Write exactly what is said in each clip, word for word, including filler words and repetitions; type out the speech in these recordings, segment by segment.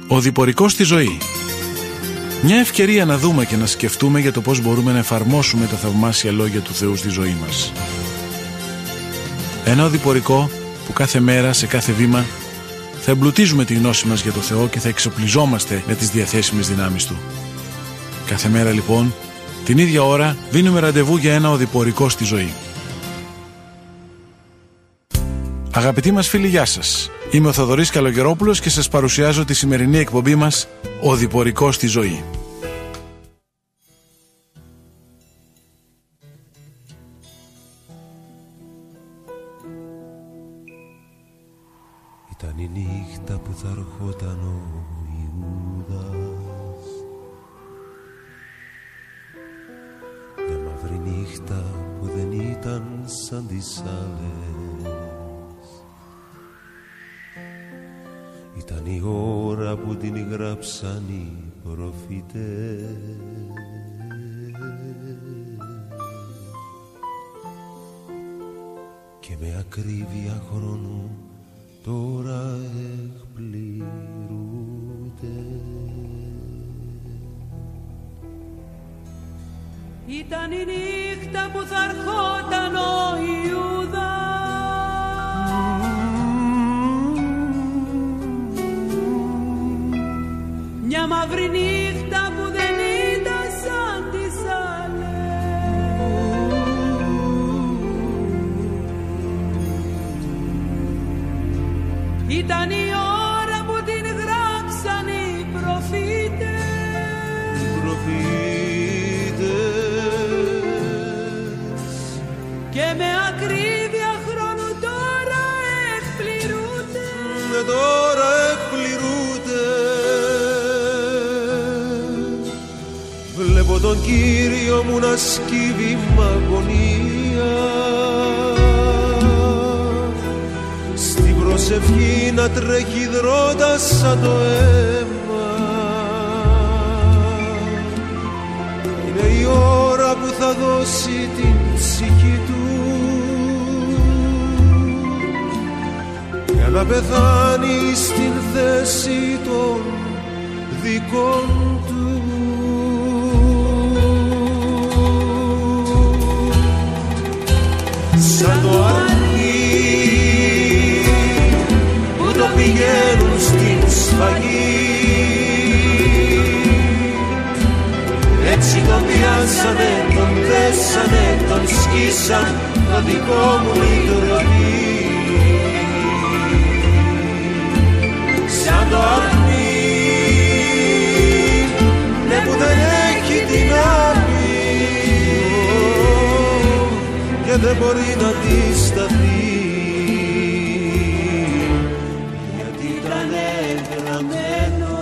Ο διπορικός στη ζωή. Μια ευκαιρία να δούμε και να σκεφτούμε για το πώς μπορούμε να εφαρμόσουμε τα θαυμάσια λόγια του Θεού στη ζωή μας. Ένα οδηπορικό που κάθε μέρα, σε κάθε βήμα, θα εμπλουτίζουμε τη γνώση μας για το Θεό και θα εξοπλιζόμαστε με τις διαθέσιμες δυνάμεις Του. Κάθε μέρα λοιπόν, την ίδια ώρα, δίνουμε ραντεβού για ένα οδηπορικό στη ζωή. Αγαπητοί μας φίλοι, γεια σας. Είμαι ο Θοδωρής Καλογερόπουλος και σας παρουσιάζω τη σημερινή εκπομπή μας «Οδηπορικό στη ζωή». Ήταν η νύχτα που θα ερχόταν ο Ιούδας, μια μαύρη νύχτα που δεν ήταν σαν τις άλλες. Ήταν η ώρα που την γράψαν οι προφήτες και με ακρίβεια χρόνου τώρα εκπληρούνται. Ήταν η νύχτα που θα ερχόταν ο Ιούδας, μια μαύρη νύχτα που δεν ήταν σαν τις άλλες. Ήταν η ώρα που την γράψαν οι προφήτες, οι προφήτες και με ακρίβεια χρόνου τώρα εκπληρούνται. Με τώρα εκπληρούνται. Βλέπω τον Κύριο μου να σκύβει μ' αγωνία, στην προσευχή να τρέχει δρότα σαν το αίμα. Είναι η ώρα που θα δώσει την ψυχή του για να πεθάνει στην θέση των δικών του. Σαν το αρνί που το πηγαίνουν στην σφαγή, έτσι τον πιάσανε, τον δέσανε, τον σκίσαν, το δικό μου η τροχή. Σαν το αρνί, ναι, που δεν έχει δυνάμει και δεν μπορεί να αντισταθεί, γιατί ήταν εγγραμμένο.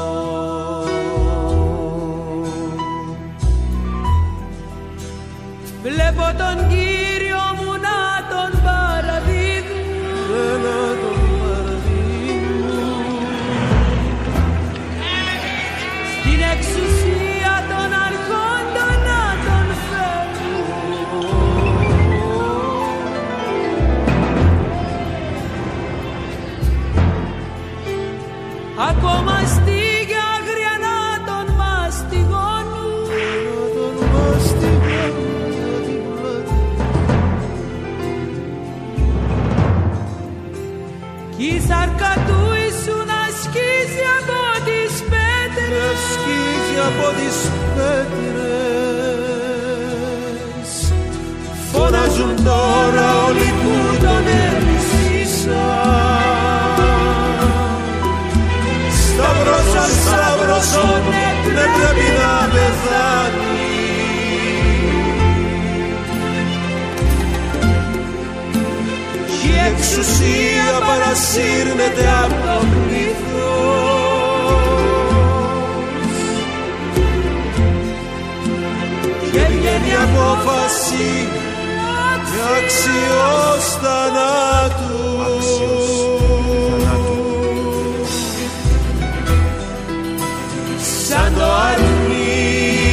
Βλέπω τον Κύριο μου να τον παραδείγουν, να τον παραδείγουν στην εξουσία των αρχόντων να τον φέρουν. Ακόμα στίγια άγρια να τον μαστιγώνουν, να τον μαστιγώνουν. κι η σάρκα του Ιησού να σκίζει από τις πέτρες, να σκίζει από τις πέτρες. Φωνάζουν τώρα όλοι που τον εμισήσαν, σταυρώσαν, σταυρώσαν, δεν πρέπει να πεθάνει. Η εξουσία παρασύρνεται από το πλήθος και βγαίνει η απόφαση αξιός θανάτου. Σαν το αρνί,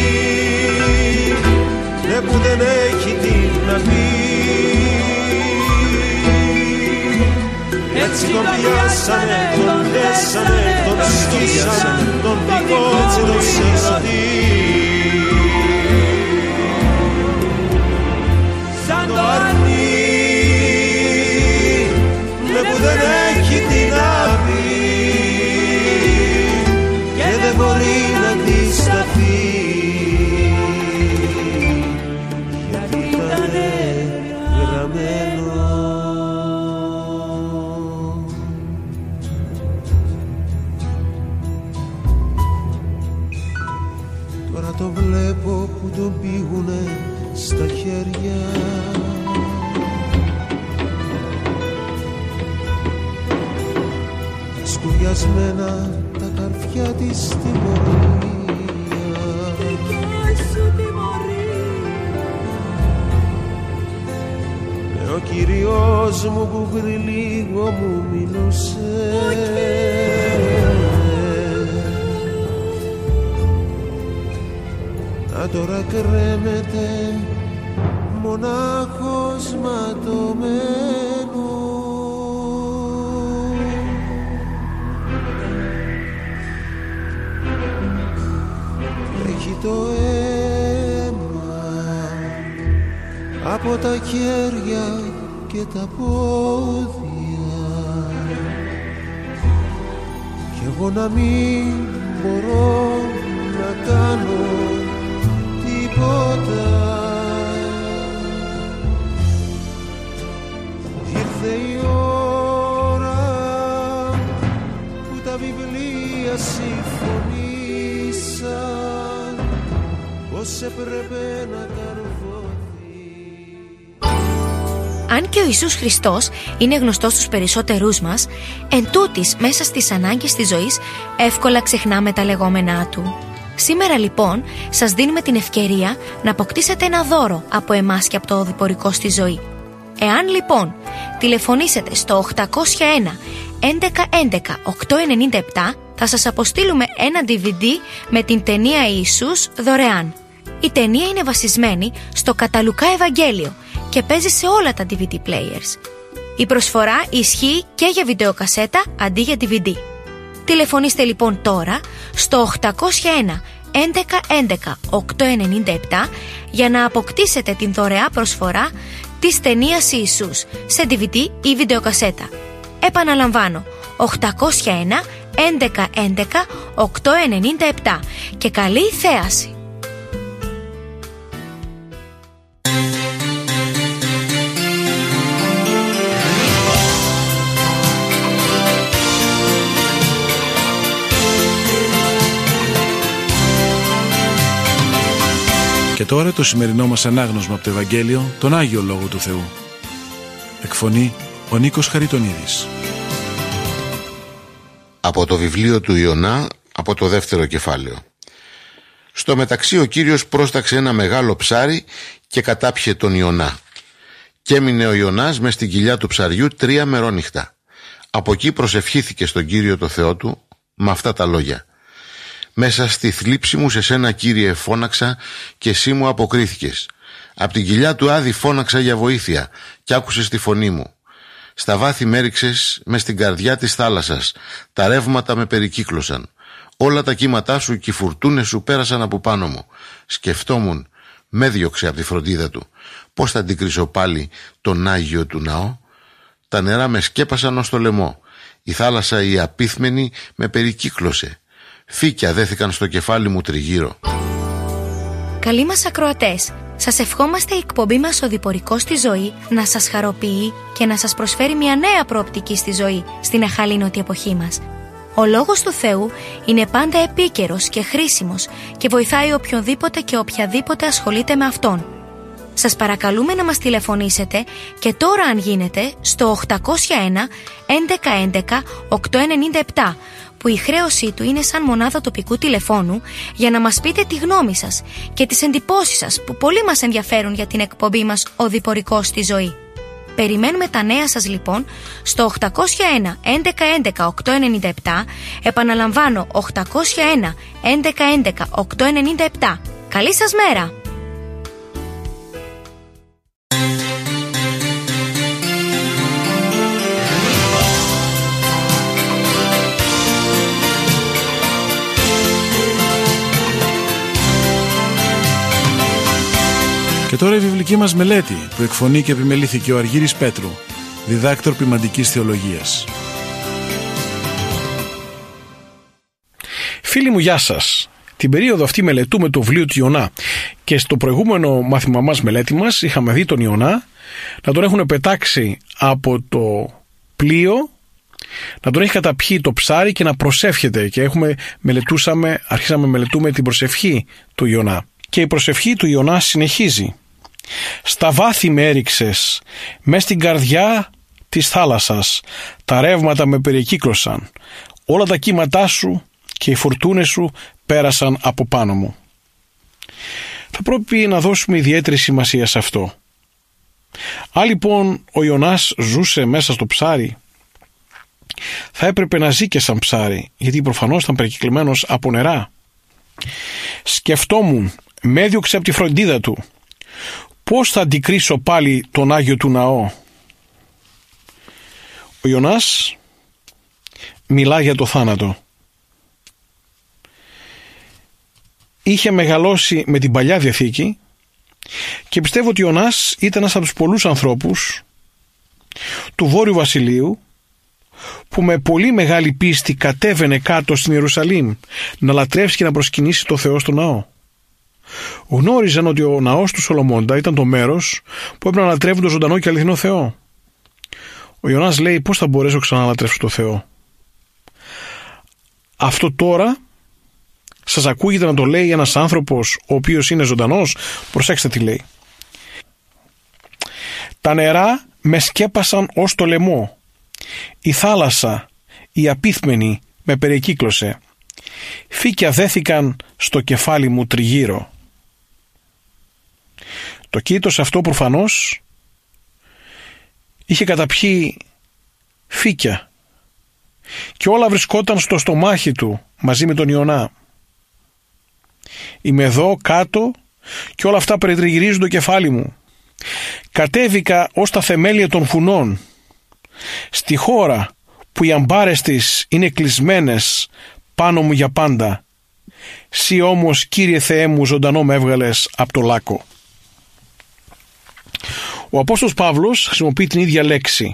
ναι, που δεν έχει τι να πει, έτσι τον πιάσανε, τον δέσανε, τον σκίσανε, του πήγουνε στα χέρια. Τα σκουριασμένα τα καρφιά της τιμωρία. Ο Κύριος μου που πριν λίγο μου μιλούσε, να τώρα κρέμεται μονάχος ματωμένο. Έχει το αίμα από τα χέρια και τα πόδια κι εγώ να μην μπορώ να κάνω τίποτα. Ήρθε η ώρα που τα βιβλία συμφωνήσαν πως έπρεπε να καρβώ. Αν και ο Ιησούς Χριστός είναι γνωστός στους περισσότερούς μας, εν τούτης μέσα στις ανάγκες της ζωής εύκολα ξεχνάμε τα λεγόμενά Του. Σήμερα λοιπόν σας δίνουμε την ευκαιρία να αποκτήσετε ένα δώρο από εμάς και από το οδηπορικό στη ζωή. Εάν λοιπόν τηλεφωνήσετε στο οκτακόσια ένα έντεκα έντεκα οκτακόσια ενενήντα επτά, θα σας αποστείλουμε ένα ντι βι ντι με την ταινία Ιησούς δωρεάν. Η ταινία είναι βασισμένη στο κατά Λουκά Ευαγγέλιο και παίζει σε όλα τα ντι βι ντι players. Η προσφορά ισχύει και για βιντεοκασέτα αντί για ντι βι ντι. Τηλεφωνήστε λοιπόν τώρα στο οκτακόσια ένα έντεκα έντεκα οκτακόσια ενενήντα επτά για να αποκτήσετε την δωρεά προσφορά της ταινίας Ιησούς σε ντι βι ντι ή βιντεοκασέτα. Επαναλαμβάνω, οκτακόσια ένα έντεκα έντεκα οκτακόσια ενενήντα επτά και καλή θέαση! Και τώρα το σημερινό μας ανάγνωσμα από το Ευαγγέλιο, τον Άγιο Λόγο του Θεού. Εκφωνεί ο Νίκος Χαριτονίδης. Από το βιβλίο του Ιωνά, από το δεύτερο κεφάλαιο. Στο μεταξύ ο Κύριος πρόσταξε ένα μεγάλο ψάρι και κατάπιε τον Ιωνά. Και έμεινε ο Ιωνάς μες στην κοιλιά του ψαριού τρία μερόνυχτα. Από εκεί προσευχήθηκε στον Κύριο το Θεό του με αυτά τα λόγια: «Μέσα στη θλίψη μου σε σένα, Κύριε, φώναξα και εσύ μου αποκρίθηκες. Απ' την κοιλιά του άδη φώναξα για βοήθεια και άκουσες τη φωνή μου. Στα βάθη με έριξες μες στην καρδιά της θάλασσας, τα ρεύματα με περικύκλωσαν. Όλα τα κύματά σου και οι φουρτούνες σου πέρασαν από πάνω μου. Σκεφτόμουν, με διώξε από τη φροντίδα του. Πώς θα αντικρίσω πάλι τον Άγιο του ναό? Τα νερά με σκέπασαν ως το λαιμό. Η θάλασσα η απίθμενη με περικύκλωσε. Φύκια δέθηκαν στο κεφάλι μου τριγύρω». Καλοί μας ακροατές, σας ευχόμαστε η εκπομπή μας «Οδηπορικός στη ζωή» να σας χαροποιεί και να σας προσφέρει μια νέα προοπτική στη ζωή στην αχαλήνωτη εποχή μας. Ο Λόγος του Θεού είναι πάντα επίκαιρος και χρήσιμος και βοηθάει οποιονδήποτε και οποιαδήποτε ασχολείται με Αυτόν. Σας παρακαλούμε να μας τηλεφωνήσετε και τώρα, αν γίνεται, στο οκτακόσια ένα έντεκα έντεκα οκτακόσια ενενήντα επτά, που η χρέωσή του είναι σαν μονάδα τοπικού τηλεφώνου, για να μας πείτε τη γνώμη σας και τις εντυπώσεις σας που πολύ μας ενδιαφέρουν για την εκπομπή μας «Οδηπορικός στη ζωή». Περιμένουμε τα νέα σας λοιπόν στο οκτακόσια ένα έντεκα έντεκα οκτακόσια ενενήντα επτά, επαναλαμβάνω οκτακόσια ένα έντεκα έντεκα οκτακόσια ενενήντα επτά. Καλή σας μέρα! Και τώρα η βιβλική μας μελέτη που εκφωνεί και επιμελήθηκε ο Αργύρης Πέτρου, διδάκτορ ποιμαντικής θεολογίας. Φίλοι μου, γεια σας. Την περίοδο αυτή μελετούμε το βιβλίο του Ιωνά και στο προηγούμενο μάθημα μας, μελέτη μας, είχαμε δει τον Ιωνά να τον έχουν πετάξει από το πλοίο, να τον έχει καταπιεί το ψάρι και να προσεύχεται, και έχουμε, μελετούσαμε, αρχίσαμε μελετούμε την προσευχή του Ιωνά. Και η προσευχή του Ιωνά συνεχίζει. «Στα βάθη με έριξες, μες στην καρδιά της θάλασσας, τα ρεύματα με περικύκλωσαν, όλα τα κύματά σου και οι φουρτούνες σου πέρασαν από πάνω μου». Θα πρέπει να δώσουμε ιδιαίτερη σημασία σε αυτό. Αν λοιπόν ο Ιωνάς ζούσε μέσα στο ψάρι, θα έπρεπε να ζει και σαν ψάρι, γιατί προφανώς ήταν περικυκλωμένος από νερά. Σκεφτόμουν, με έδιωξε από τη φροντίδα του, πώς θα αντικρίσω πάλι τον Άγιο του ναό. Ο Ιωνάς μιλά για το θάνατο. Είχε μεγαλώσει με την Παλιά Διαθήκη και πιστεύω ότι ο Ιωνάς ήταν ένας από τους πολλούς ανθρώπους του Βόρειου Βασιλείου που με πολύ μεγάλη πίστη κατέβαινε κάτω στην Ιερουσαλήμ να λατρεύσει και να προσκυνήσει το Θεό στο ναό. Γνώριζαν ότι ο ναός του Σολομώντα ήταν το μέρος που έπρεπε να λατρεύουν τον ζωντανό και αληθινό Θεό. Ο Ιωνάς λέει, πώς θα μπορέσω ξανά να λατρεύσω το Θεό? Αυτό τώρα σας ακούγεται να το λέει ένας άνθρωπος ο οποίος είναι ζωντανός? Προσέξτε τι λέει. «Τα νερά με σκέπασαν ως το λαιμό. Η θάλασσα, η απίθμενη, με περικύκλωσε. Φύκια δέθηκαν στο κεφάλι μου τριγύρω». Το κήτος αυτό προφανώς είχε καταπιεί φύκια και όλα βρισκόταν στο στομάχι του μαζί με τον Ιωνά. Είμαι εδώ κάτω και όλα αυτά περιτριγυρίζουν το κεφάλι μου. Κατέβηκα ως τα θεμέλια των φουνών, στη χώρα που οι αμπάρες της είναι κλεισμένες πάνω μου για πάντα. Συ όμως, Κύριε Θεέ μου, ζωντανό με έβγαλες από το λάκκο. Ο Απόστολος Παύλος χρησιμοποιεί την ίδια λέξη,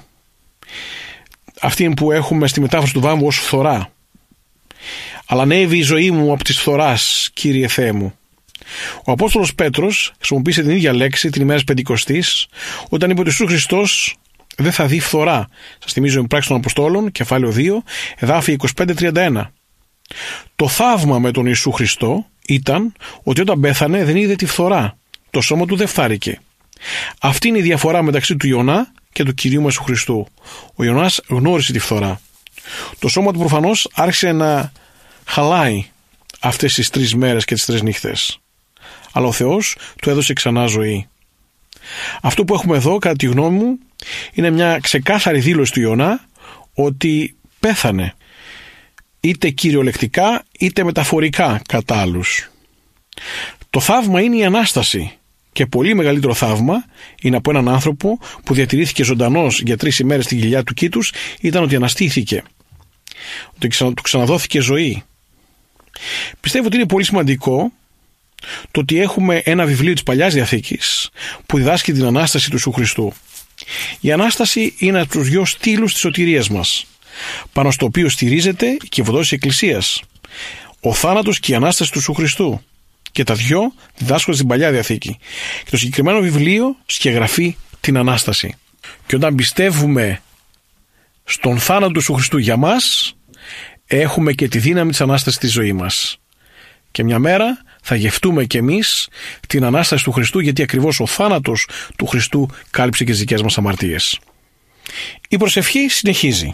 αυτή που έχουμε στη μετάφραση του Βάμβου ως φθορά. «Αλλά ανέβη η ζωή μου από της φθοράς, Κύριε Θεέ μου». Ο Απόστολος Πέτρος χρησιμοποίησε την ίδια λέξη την ημέρα της Πεντηκοστής, όταν είπε ότι ο Ιησούς Χριστός δεν θα δει φθορά. Σας θυμίζω η πράξη των Αποστόλων, κεφάλαιο δύο, εδάφια είκοσι πέντε τριάντα ένα. Το θαύμα με τον Ιησού Χριστό ήταν ότι όταν πέθανε δεν είδε τη φθορά. Το σώμα του δεν φθάρηκε. Αυτή είναι η διαφορά μεταξύ του Ιωνά και του Κυρίου μας Χριστού. Ο Ιωνάς γνώρισε τη φθορά. Το σώμα του προφανώς άρχισε να χαλάει αυτές τις τρεις μέρες και τις τρεις νύχτες. Αλλά ο Θεός του έδωσε ξανά ζωή. Αυτό που έχουμε εδώ, κατά τη γνώμη μου, είναι μια ξεκάθαρη δήλωση του Ιωνά ότι πέθανε, είτε κυριολεκτικά είτε μεταφορικά κατά άλλους. Το θαύμα είναι η Ανάσταση και πολύ μεγαλύτερο θαύμα είναι από έναν άνθρωπο που διατηρήθηκε ζωντανός για τρεις ημέρες στην κοιλιά του κήτους, ήταν ότι αναστήθηκε, ότι του ξαναδόθηκε ζωή. Πιστεύω ότι είναι πολύ σημαντικό το ότι έχουμε ένα βιβλίο της Παλιάς Διαθήκης που διδάσκει την Ανάσταση του Ιησού Χριστού. Η Ανάσταση είναι από τους δυο στήλους της σωτηρίας μας, πάνω στο οποίο στηρίζεται η κυβωτός της Εκκλησίας, ο θάνατος και η Ανάσταση του Ιησού Χριστού, και τα δυο διδάσκονται στην Παλιά Διαθήκη. Και το συγκεκριμένο βιβλίο σκιαγραφεί την Ανάσταση. Και όταν πιστεύουμε στον θάνατο του Ιησού Χριστού για μας, έχουμε και τη δύναμη της Ανάστασης στη ζωή μας. Και μια μέρα θα γευτούμε κι εμείς την Ανάσταση του Χριστού, γιατί ακριβώς ο θάνατος του Χριστού κάλυψε και τις δικές μας αμαρτίες. Η προσευχή συνεχίζει.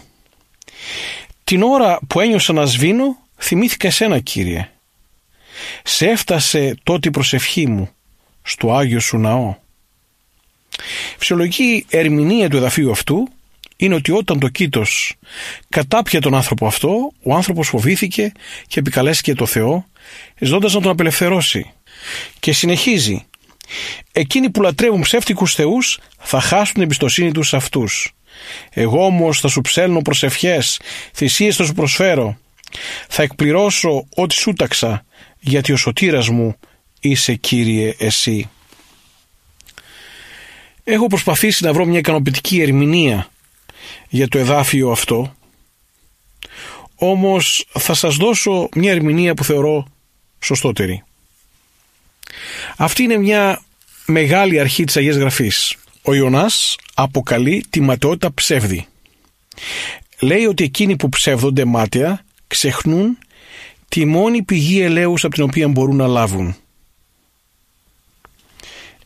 Την ώρα που ένιωσα να σβήνω, θυμήθηκα εσένα, Κύριε. Σε έφτασε τότε η προσευχή μου στο Άγιο σου ναό. Φυσιολογική ερμηνεία του εδαφίου αυτού είναι ότι όταν το κήτος κατάπιε τον άνθρωπο αυτό, ο άνθρωπος φοβήθηκε και επικαλέστηκε το Θεό, ζητώντας να τον απελευθερώσει. Και συνεχίζει. Εκείνοι που λατρεύουν ψεύτικους θεούς θα χάσουν την εμπιστοσύνη τους σε αυτούς. Εγώ όμως θα σου ψέλνω προσευχές, θυσίες θα σου προσφέρω. Θα εκπληρώσω ό,τι σου ταξα, γιατί ο σωτήρας μου είσαι, Κύριε, εσύ. Έχω προσπαθήσει να βρω μια ικανοποιητική ερμηνεία για το εδάφιο αυτό, όμως θα σας δώσω μια ερμηνεία που θεωρώ σωστότερη. Αυτή είναι μια μεγάλη αρχή της Αγίας Γραφής. Ο Ιωνάς αποκαλεί τη ματαιότητα ψεύδη. Λέει ότι εκείνοι που ψεύδονται μάταια ξεχνούν τη μόνη πηγή ελέους από την οποία μπορούν να λάβουν.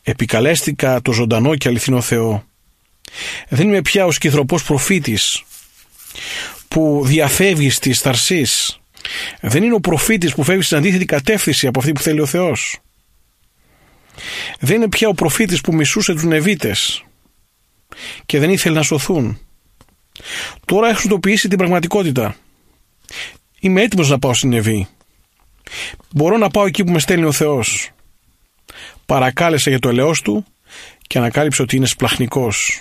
επικαλέστηκα το ζωντανό και αληθινό Θεό. Δεν είμαι πια ο σκυθροπός προφήτης που διαφεύγει στις θαρσείς. Δεν είναι ο προφήτης που φεύγει στην αντίθετη κατεύθυνση από αυτή που θέλει ο Θεός. Δεν είναι πια ο προφήτης που μισούσε τους Νεβίτες και δεν ήθελε να σωθούν. Τώρα έχω συνειδητοποιήσει την πραγματικότητα. Είμαι έτοιμος να πάω στην Νεβή. Μπορώ να πάω εκεί που με στέλνει ο Θεός. Παρακάλεσα για το ελαιός του και ανακάλυψε ότι είναι σπλαχνικός.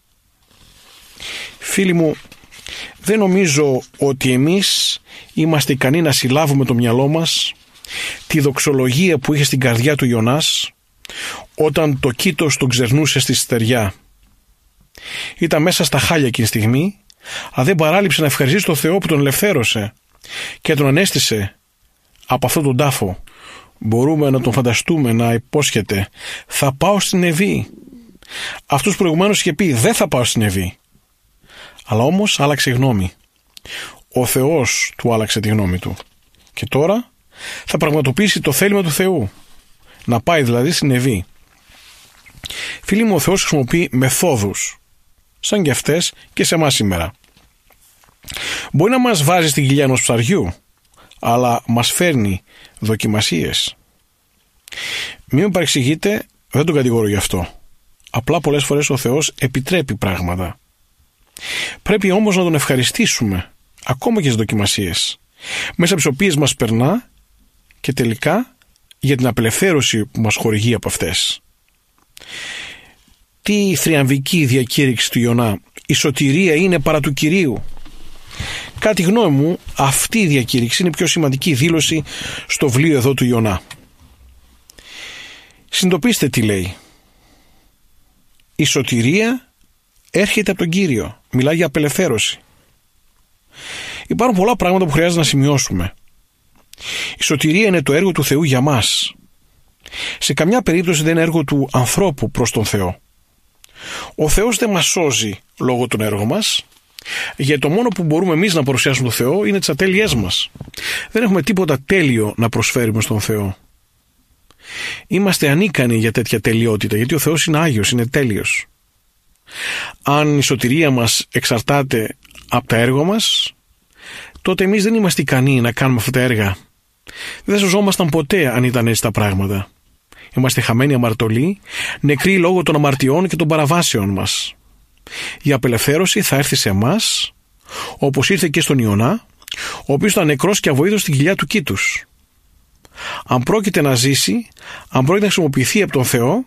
Φίλοι μου, δεν νομίζω ότι εμείς είμαστε ικανοί να συλλάβουμε το μυαλό μας τη δοξολογία που είχε στην καρδιά του Ιωνάς όταν το κήτος τον ξερνούσε στη στεριά. Ήταν μέσα στα χάλια εκείνη τη στιγμή, αλλά δεν παράλειψε να ευχαριστήσει τον Θεό που τον ελευθέρωσε και τον ανέστησε από αυτόν τον τάφο. Μπορούμε να τον φανταστούμε να υπόσχεται «Θα πάω στην Νεβή». Αυτός προηγουμένως είχε πει «Δεν θα πάω στην Νεβή». Αλλά όμως άλλαξε γνώμη. Ο Θεός του άλλαξε τη γνώμη του. Και τώρα θα πραγματοποιήσει το θέλημα του Θεού. Να πάει δηλαδή στην Νεβή. Φίλοι μου, ο Θεός χρησιμοποιεί μεθόδους σαν και αυτές και σε εμάς σήμερα. Μπορεί να μας βάζει στην κοιλιά ενός ψαριού, αλλά μας φέρνει δοκιμασίες. Μην με παρεξηγείτε, δεν τον κατηγορώ γι' αυτό. Απλά πολλές φορές ο Θεός επιτρέπει πράγματα. Πρέπει όμως να τον ευχαριστήσουμε, ακόμα και στις δοκιμασίες, μέσα από τις οποίες μας περνά και τελικά για την απελευθέρωση που μας χορηγεί από αυτές. Τι θριαμβική διακήρυξη του Ιωνά. Η σωτηρία είναι παρά του Κυρίου. Κατά τη γνώμη μου, αυτή η διακήρυξη είναι η πιο σημαντική δήλωση στο βιβλίο εδώ του Ιωνά. Συνειδητοποιήστε τι λέει. Η σωτηρία έρχεται από τον Κύριο. Μιλάει για απελευθέρωση. Υπάρχουν πολλά πράγματα που χρειάζεται να σημειώσουμε. Η σωτηρία είναι το έργο του Θεού για μας. Σε καμιά περίπτωση δεν είναι έργο του ανθρώπου προς τον Θεό. Ο Θεός δεν μας σώζει λόγω των έργων μας, γιατί το μόνο που μπορούμε εμείς να παρουσιάσουμε τον Θεό είναι τις ατέλειές μας. Δεν έχουμε τίποτα τέλειο να προσφέρουμε στον Θεό. Είμαστε ανίκανοι για τέτοια τελειότητα, γιατί ο Θεός είναι Άγιος, είναι τέλειος. Αν η σωτηρία μας εξαρτάται από τα έργα μας, τότε εμείς δεν είμαστε ικανοί να κάνουμε αυτά τα έργα. Δεν σωζόμασταν ποτέ αν ήταν έτσι τα πράγματα. Είμαστε χαμένοι αμαρτωλοί, νεκροί λόγω των αμαρτιών και των παραβάσεων μας. Η απελευθέρωση θα έρθει σε εμάς, όπως ήρθε και στον Ιωνά, ο οποίος ήταν νεκρός και αβοήθος στην κοιλιά του κήτους. Αν πρόκειται να ζήσει, αν πρόκειται να χρησιμοποιηθεί από τον Θεό,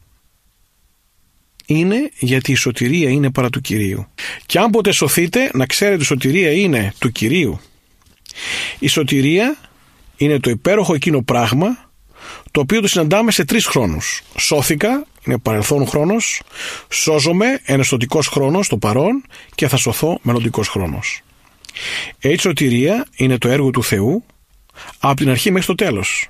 είναι γιατί η σωτηρία είναι παρά του Κυρίου. Και αν ποτέ σωθείτε, να ξέρετε ότι η σωτηρία είναι του Κυρίου. Η σωτηρία είναι το υπέροχο εκείνο πράγμα το οποίο το συναντάμε σε τρεις χρόνους. Σώθηκα, είναι παρελθόν χρόνος, σώζομαι, ενεστωτικός χρόνος, το παρόν, και θα σωθώ, μελλοντικός χρόνος. Έτσι η σωτηρία είναι το έργο του Θεού από την αρχή μέχρι το τέλος.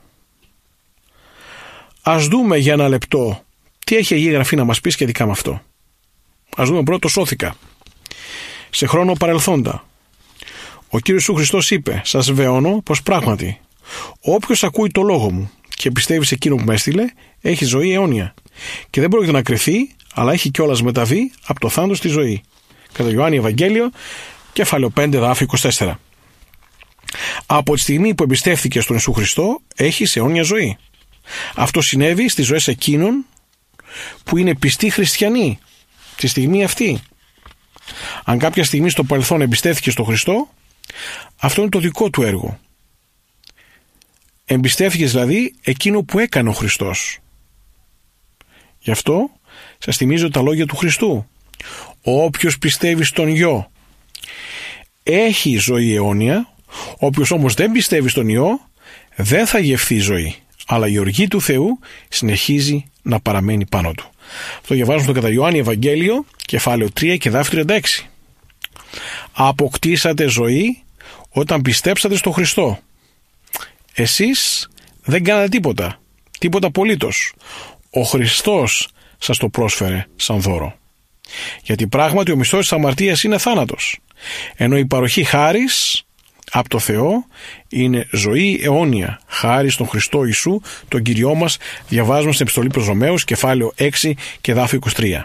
Ας δούμε για ένα λεπτό τι έχει η Αγία Γραφή να μας πει σχετικά με αυτό. Ας δούμε πρώτο σώθηκα. Σε χρόνο παρελθόντα. Ο Κύριος Ιησούς Χριστός είπε, σας βεβαιώνω πως πράγματι όποιος ακούει το λόγο μου και πιστεύει σε εκείνο που με έστειλε, έχει ζωή αιώνια και δεν πρόκειται να κρυθεί, αλλά έχει κιόλας μεταβεί από το θάνατο στη ζωή. Κατά Ιωάννη Ευαγγέλιο, κεφάλαιο πέντε, εδάφιο είκοσι τέσσερα. Από τη στιγμή που εμπιστεύθηκε στον Ιησού Χριστό, έχει αιώνια ζωή. Αυτό συνέβη στις ζωές εκείνων που είναι πιστοί χριστιανοί τη στιγμή αυτή. Αν κάποια στιγμή στο παρελθόν εμπιστεύθηκε στον Χριστό, αυτό είναι το δικό του έργο. Εμπιστεύθηκε δηλαδή εκείνο που έκανε ο Χριστός. Γι' αυτό σας θυμίζω τα λόγια του Χριστού. Όποιος πιστεύει στον Υιό έχει ζωή αιώνια, όποιος όμως δεν πιστεύει στον Υιό δεν θα γευθεί ζωή, αλλά η οργή του Θεού συνεχίζει να παραμένει πάνω του. Αυτό διαβάζουμε στο κατά Ιωάννη Ευαγγέλιο, κεφάλαιο τρία και εδάφιο τριάντα έξι. Αποκτήσατε ζωή όταν πιστέψατε στο Χριστό. Εσείς δεν κάνατε τίποτα, τίποτα απολύτως. Ο Χριστός σας το πρόσφερε σαν δώρο. Γιατί πράγματι ο μισθός της αμαρτίας είναι θάνατος, ενώ η παροχή χάρις από το Θεό είναι ζωή αιώνια, χάρη στον Χριστό Ιησού, τον Κυριό μας, διαβάζουμε στην επιστολή προς Ρωμαίους, κεφάλαιο έξι και εδάφιο είκοσι τρία.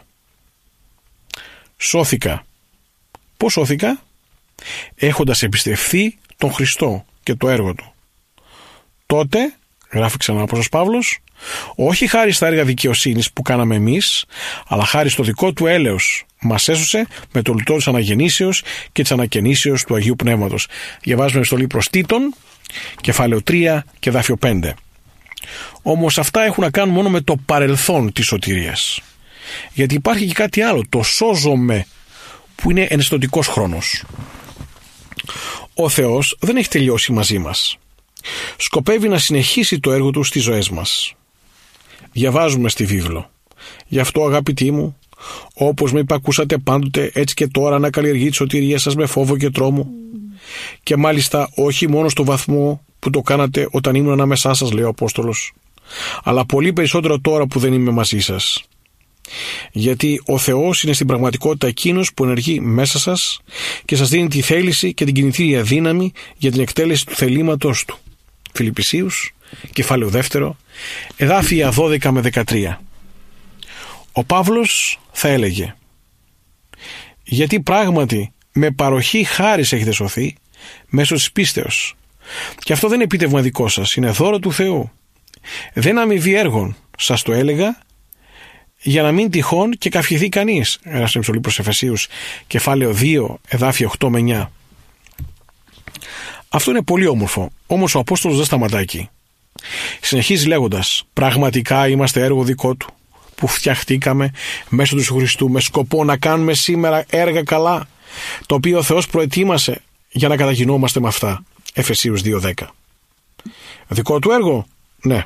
Σώθηκα. Πώς σώθηκα? Έχοντας εμπιστευθεί τον Χριστό και το έργο Του. Τότε, γράφει ξανά ο Απόστολος Παύλος, όχι χάρη στα έργα δικαιοσύνης που κάναμε εμείς, αλλά χάρη στο δικό Του έλεος μας έσωσε με το λουτό της αναγεννήσεως και της ανακαινήσεως του Αγίου Πνεύματος. Διαβάζουμε επιστολή προς Τίτον, κεφάλαιο τρία και εδάφιο πέντε. Όμως αυτά έχουν να κάνουν μόνο με το παρελθόν της σωτηρίας. Γιατί υπάρχει και κάτι άλλο, το σώζομαι, που είναι εναισθητικός χρόνος. Ο Θεός δεν έχει τελειώσει μαζί μας. Σκοπεύει να συνεχίσει το έργο Του στις ζωές μας. Διαβάζουμε στη βίβλο. Γι' αυτό, αγαπητοί μου, όπως με υπακούσατε πάντοτε, έτσι και τώρα να καλλιεργεί τη σωτηρία σας με φόβο και τρόμο. Και μάλιστα όχι μόνο στο βαθμό που το κάνατε όταν ήμουν ανάμεσά σας, λέει ο Απόστολος, αλλά πολύ περισσότερο τώρα που δεν είμαι μαζί σας. Γιατί ο Θεός είναι στην πραγματικότητα εκείνος που ενεργεί μέσα σας και σας δίνει τη θέληση και την κινητήρια δύναμη για την εκτέλεση του θελήματος Του. Φιλιππισίους, κεφάλαιο δεύτερο, εδάφια δώδεκα με δεκατρία. Ο Παύλος θα έλεγε: γιατί πράγματι με παροχή χάρις έχετε σωθεί μέσω της πίστεως. Και αυτό δεν είναι επίτευγμα δικό σας, είναι δώρο του Θεού. Δεν αμοιβή έργων, σας το έλεγα, για να μην τυχόν και καυχηθεί κανείς. Γράφει στην επιστολή προς Εφεσίους, κεφάλαιο δύο, εδάφια οκτώ με εννιά. Αυτό είναι πολύ όμορφο, όμως ο Απόστολος δεν σταματά εκεί. Συνεχίζει λέγοντας: πραγματικά είμαστε έργο δικό Του, που φτιαχτήκαμε μέσω του Ιησού Χριστού με σκοπό να κάνουμε σήμερα έργα καλά, το οποίο ο Θεός προετοίμασε για να καταγινόμαστε με αυτά. Εφεσίους δύο δέκα. Δικό Του έργο? Ναι.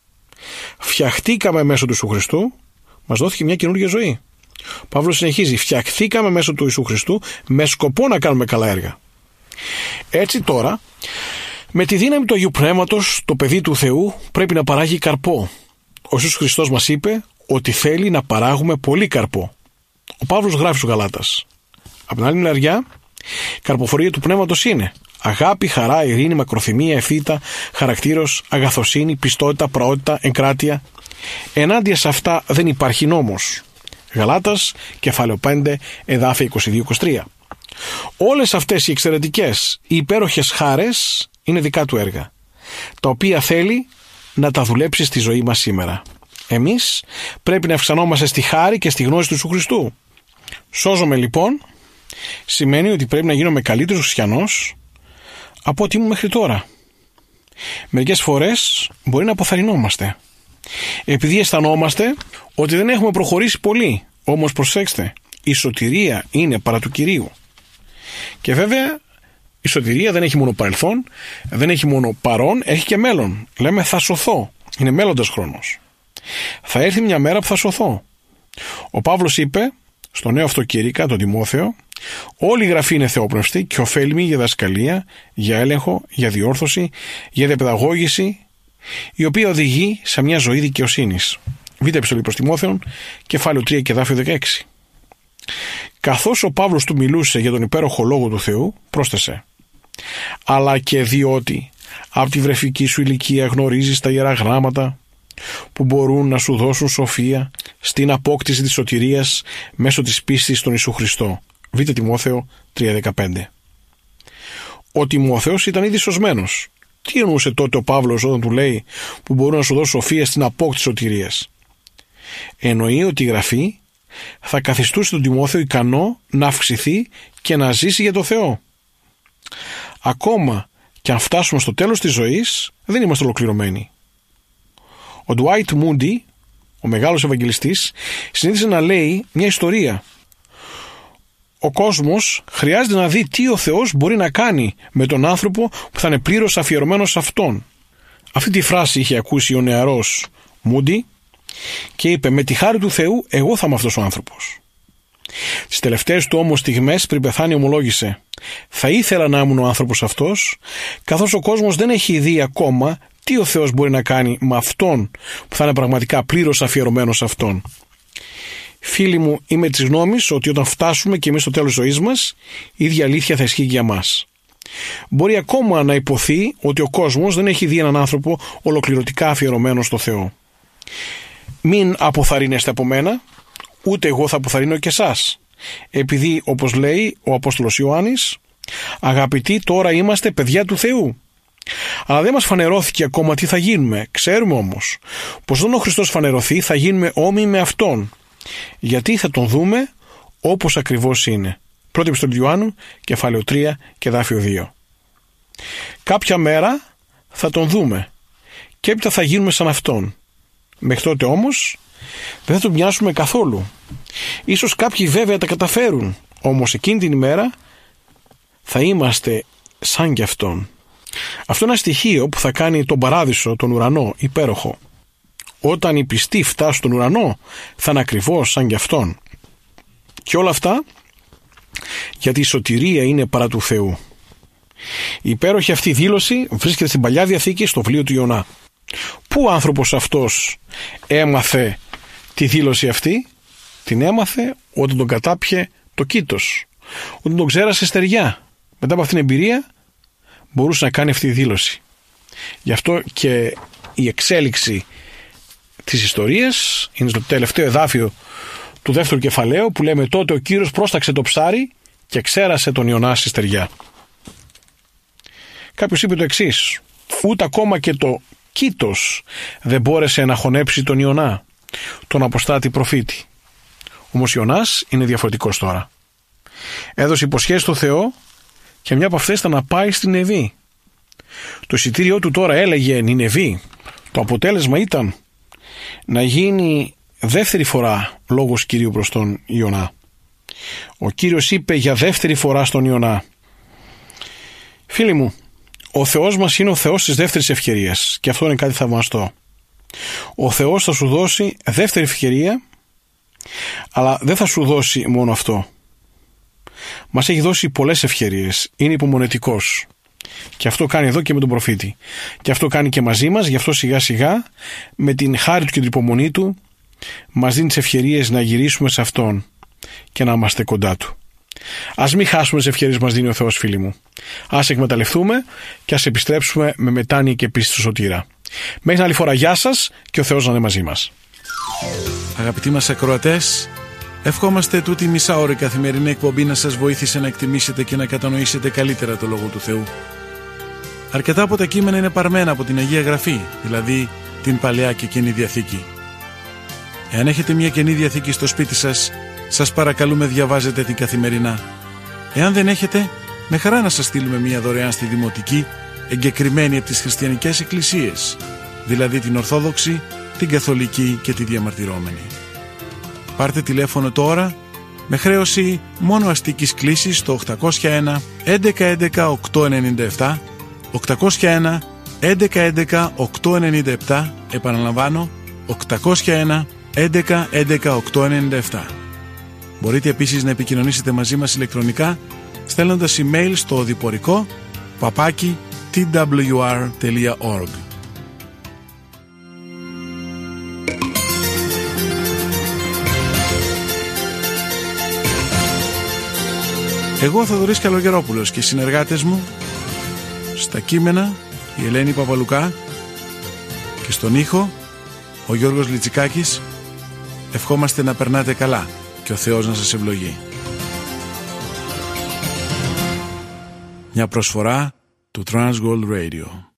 Φτιαχτήκαμε μέσω του Ιησού Χριστού, μας δόθηκε μια καινούργια ζωή. Ο Παύλος συνεχίζει: φτιαχτήκαμε μέσω του Ιησού Χριστού με σκοπό να κάνουμε καλά έργα. Έτσι τώρα, με τη δύναμη του Αγίου Πνεύματος, το παιδί του Θεού πρέπει να παράγει καρπό. Ο Ιησούς Χριστός μας είπε ότι θέλει να παράγουμε πολύ καρπό. Ο Παύλος γράφει στους Γαλάτας. Από την άλλη μεριά, η καρποφορία του Πνεύματος είναι αγάπη, χαρά, ειρήνη, μακροθυμία, ευθύτητα, χαρακτήρος, αγαθοσύνη, πιστότητα, πραότητα, εγκράτεια. Ενάντια σε αυτά δεν υπάρχει νόμος. Γαλάτας, κεφάλαιο πέντε, εδάφια είκοσι δύο είκοσι τρία. Όλες αυτές οι εξαιρετικές, οι υπέροχες χάρες είναι δικά Του έργα, τα οποία θέλει να τα δουλέψει στη ζωή μας σήμερα. Εμείς πρέπει να αυξανόμαστε στη χάρη και στη γνώση του Ιησού Χριστού. Σώζομαι λοιπόν σημαίνει ότι πρέπει να γίνομαι καλύτερος χριστιανός από ό,τι ήμουν μέχρι τώρα. Μερικές φορές μπορεί να αποθαρρυνόμαστε, επειδή αισθανόμαστε ότι δεν έχουμε προχωρήσει πολύ. Όμως προσέξτε, η σωτηρία είναι παρά του Κυρίου. Και βέβαια η σωτηρία δεν έχει μόνο παρελθόν, δεν έχει μόνο παρόν, έχει και μέλλον. Λέμε θα σωθώ, είναι μέλλοντας χρόνος. Θα έρθει μια μέρα που θα σωθώ. Ο Παύλος είπε στο νέο αυτοκήρυκα, τον Τιμόθεο, όλη η Γραφή είναι θεόπνευστη και ωφέλιμη για δασκαλία, για έλεγχο, για διόρθωση, για διαπαιδαγώγηση, η οποία οδηγεί σε μια ζωή δικαιοσύνης. Β' επιστολή προς Τιμόθεον, κεφάλαιο τρία και εδάφιο δεκαέξι. Καθώς ο Παύλος του μιλούσε για τον υπέροχο Λόγο του Θεού, πρόσθεσε: αλλά και διότι από τη βρεφική σου ηλικία γνωρίζεις τα Ιερά Γράμματα που μπορούν να σου δώσουν σοφία στην απόκτηση της σωτηρίας μέσω της πίστης στον Ιησού Χριστό. Β' Τιμόθεο τρία δεκαπέντε. Ο Τιμόθεος ήταν ήδη σωσμένος. Τι εννοούσε τότε ο Παύλος όταν του λέει που μπορούν να σου δώσουν σοφία στην απόκτηση σωτηρίας? Εννοεί ότι η Γραφή θα καθιστούσε τον Τιμόθεο ικανό να αυξηθεί και να ζήσει για το Θεό. Ακόμα και αν φτάσουμε στο τέλος της ζωής, δεν είμαστε ολοκληρωμένοι. Ο Dwight Moody, ο μεγάλος Ευαγγελιστής, συνήθιζε να λέει μια ιστορία. Ο κόσμος χρειάζεται να δει τι ο Θεός μπορεί να κάνει με τον άνθρωπο που θα είναι πλήρως αφιερωμένος σε Αυτόν. Αυτή τη φράση είχε ακούσει ο νεαρός Moody και είπε: με τη χάρη του Θεού εγώ θα είμαι αυτός ο άνθρωπος. Τις τελευταίες του όμως στιγμές πριν πεθάνει ομολόγησε: θα ήθελα να ήμουν ο άνθρωπος αυτός, καθώς ο κόσμος δεν έχει δει ακόμα τι ο Θεός μπορεί να κάνει με Αυτόν που θα είναι πραγματικά πλήρως αφιερωμένος σε Αυτόν. Φίλοι μου, είμαι της γνώμης ότι όταν φτάσουμε και εμείς στο τέλος ζωής μας, η ίδια αλήθεια θα ισχύει για μας. Μπορεί ακόμα να υποθεί ότι ο κόσμος δεν έχει δει έναν άνθρωπο ολοκληρωτικά αφιερωμένο στο Θεό. Μην αποθαρρύνεστε από μένα, ούτε εγώ θα αποθαρρύνω και εσάς, επειδή, όπως λέει ο Απόστολος Ιωάννης, αγαπητοί, τώρα είμαστε παιδιά του Θεού. Αλλά δεν μας φανερώθηκε ακόμα τι θα γίνουμε. Ξέρουμε όμως πως όταν ο Χριστός φανερωθεί θα γίνουμε όμοιοι με Αυτόν, γιατί θα Τον δούμε όπως ακριβώς είναι. Πρώτη Επιστολή του Ιωάννου, κεφάλαιο τρία και εδάφιο δύο. Κάποια μέρα θα Τον δούμε και έπειτα θα γίνουμε σαν Αυτόν. Μέχρι τότε όμως δεν θα Τον μοιάσουμε καθόλου. Ίσως κάποιοι βέβαια τα καταφέρουν, όμως εκείνη την ημέρα θα είμαστε σαν κι Αυτόν. Αυτό είναι ένα στοιχείο που θα κάνει τον παράδεισο, τον ουρανό, υπέροχο. Όταν οι πιστοί φτάσουν στον ουρανό θα είναι ακριβώς σαν κι Αυτόν. Και όλα αυτά γιατί η σωτηρία είναι παρά του Θεού. Η υπέροχη αυτή δήλωση βρίσκεται στην Παλιά Διαθήκη στο βιβλίο του Ιωνά. Πού ο άνθρωπος αυτός έμαθε τη δήλωση αυτή? Την έμαθε όταν τον κατάπιε το κήτος, όταν τον ξέρασε στεριά. Μετά από αυτήν την εμπειρία μπορούσε να κάνει αυτή τη δήλωση. Γι' αυτό και η εξέλιξη της ιστορίας είναι στο τελευταίο εδάφιο του δεύτερου κεφαλαίου, που λέμε: τότε ο Κύριος πρόσταξε το ψάρι και ξέρασε τον Ιωνά στη στεριά. Κάποιος είπε το εξής: ούτε ακόμα και το κήτος δεν μπόρεσε να χωνέψει τον Ιωνά, τον αποστάτη προφήτη. Όμως Ιωνάς είναι διαφορετικός τώρα. Έδωσε υποσχέσεις στο Θεό και μια από αυτές ήταν να πάει στη Νινεβή. Το εισιτήριό του τώρα έλεγε Νινεβή. Το αποτέλεσμα ήταν να γίνει δεύτερη φορά λόγος Κυρίου προς τον Ιωνά. Ο Κύριος είπε για δεύτερη φορά στον Ιωνά: φίλοι μου, ο Θεός μας είναι ο Θεός της δεύτερης ευκαιρίας, και αυτό είναι κάτι θαυμαστό. Ο Θεός θα σου δώσει δεύτερη ευκαιρία, αλλά δεν θα σου δώσει μόνο αυτό. Μας έχει δώσει πολλές ευκαιρίες, είναι υπομονετικός. Και αυτό κάνει εδώ και με τον προφήτη. Και αυτό κάνει και μαζί μας, γι' αυτό σιγά σιγά με την χάρη του και την υπομονή του μας δίνει τις ευκαιρίες να γυρίσουμε σε Αυτόν και να είμαστε κοντά Του. Ας μην χάσουμε τις ευκαιρίες που μας δίνει ο Θεός, φίλοι μου. Ας εκμεταλλευτούμε και ας επιστρέψουμε με μετάνοια και πίστη στο Σωτήρα. Μέχρι την άλλη φορά, γεια σας και ο Θεός να είναι μαζί μας. Αγαπητοί μας ακροατές, ευχόμαστε τούτη μισά ώρα καθημερινή εκπομπή να σας βοήθησε να εκτιμήσετε και να κατανοήσετε καλύτερα το Λόγο του Θεού. Αρκετά από τα κείμενα είναι παρμένα από την Αγία Γραφή, δηλαδή την Παλαιά και Καινή Διαθήκη. Εάν έχετε μια Καινή Διαθήκη στο σπίτι σας, σας παρακαλούμε διαβάζετε την καθημερινά. Εάν δεν έχετε, με χαρά να σας στείλουμε μια δωρεάν στη Δημοτική, εγκεκριμένη από τις χριστιανικές εκκλησίες, δηλαδή την Ορθόδοξη, την Καθολική και τη Διαμαρτυρόμενη. Πάρτε τηλέφωνο τώρα με χρέωση μόνο αστικής κλήσης στο οκτακόσια ένα έντεκα έντεκα οκτακόσια ενενήντα επτά, οκτακόσια ένα έντεκα έντεκα οκτακόσια ενενήντα επτά, επαναλαμβάνω οκτακόσια ένα έντεκα έντεκα οκτακόσια ενενήντα επτά. Μπορείτε επίσης να επικοινωνήσετε μαζί μας ηλεκτρονικά στέλνοντας email στο οδηπορικό παπάκι τι ντάμπλιου αρ τελεία org. Εγώ, Θοδωρής Καλογερόπουλος, και οι συνεργάτες μου στα κείμενα η Ελένη Παπαλουκά και στον ήχο ο Γιώργος Λιτσικάκης, ευχόμαστε να περνάτε καλά και ο Θεός να σας ευλογεί. Μια προσφορά του Transworld Radio.